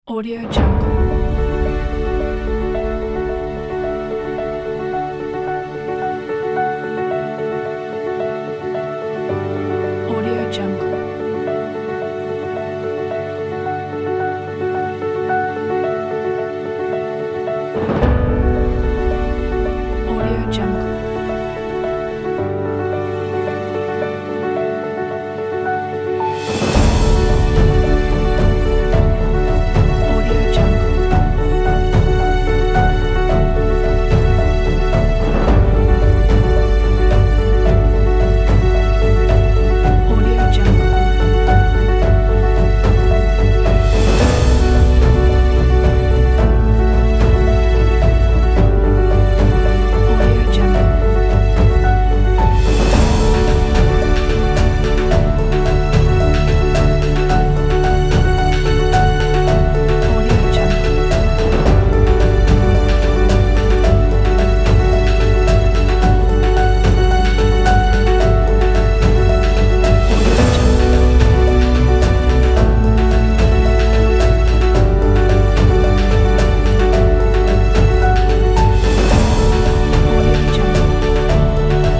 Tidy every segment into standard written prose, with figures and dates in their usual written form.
Audio Jungle. Audio Jungle. Audio Jungle. Audio Jungle. Audio Jungle. Audio Jungle. Audio Jungle. Audio Jungle. Audio Jungle.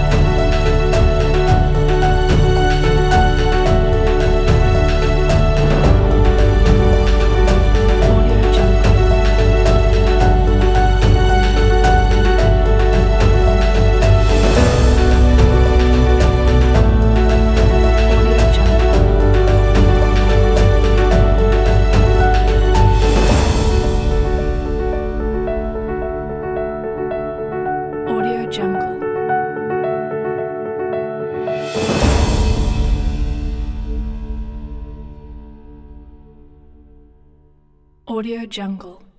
Audio Jungle. Audio Jungle. Audio Jungle. Audio Jungle.